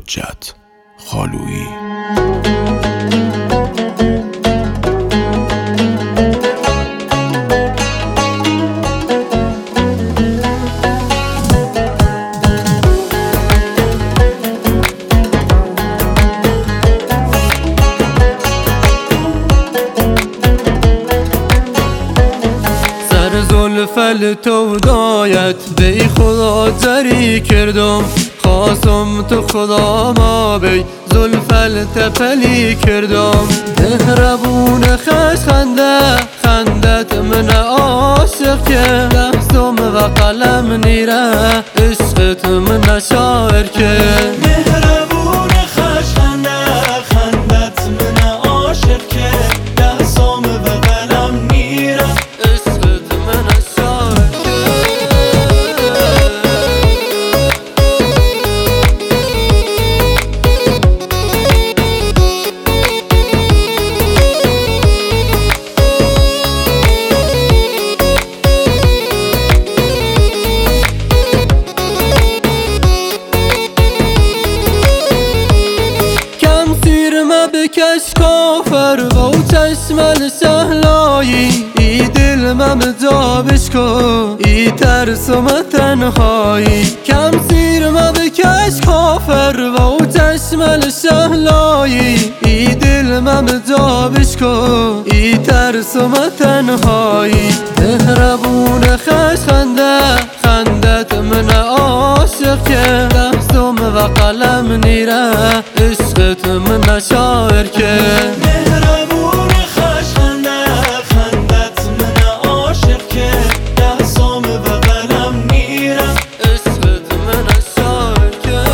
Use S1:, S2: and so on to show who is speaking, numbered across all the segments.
S1: حجت خالویی.
S2: زلفل تو دایت بی خدا جری کردم، خواستم تو خدا ما بی زلفل تپلی کردم. مهربون خش خنده خندت من عاشق که دستم و قلم نیره عشقت من شاعر که.
S3: مهربون خش خنده خندت من عاشق که دستم و قلم نیره
S2: بکش کافر و چشمل سهلایی ای دل من جابش کن ای ترسم تنهایی. کم سیر من بکش کافر و چشمل سهلایی ای دل من جابش کن ای ترسم تنهایی. مهربون خش خنده خندت من عاشق که دستم و قلم نیره عشقت من شاعر که.
S3: مهربون خش خنده خندت من عاشق که دستم و قلم نیره
S2: عشقت من شاعر که.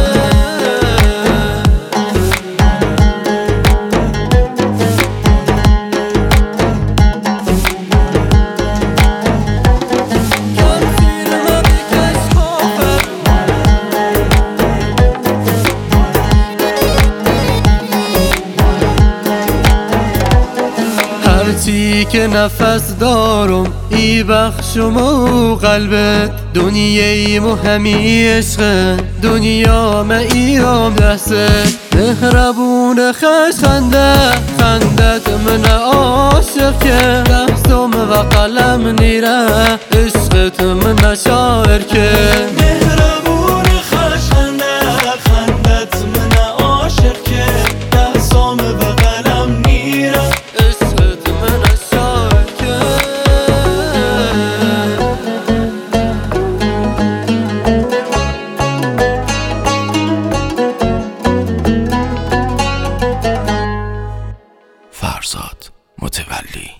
S2: هرچی که نفس دارم ای بخشم و قلبت دنیای مهمی عشق دنیا ما ایرام دستت. مهربون خش خنده خندت من عاشق که دستم و قلم نیره عشقت من شاعر که.
S3: مهربون خش خنده خندت من عاشق که دستم و قلم نیره
S1: فرزاد متولی.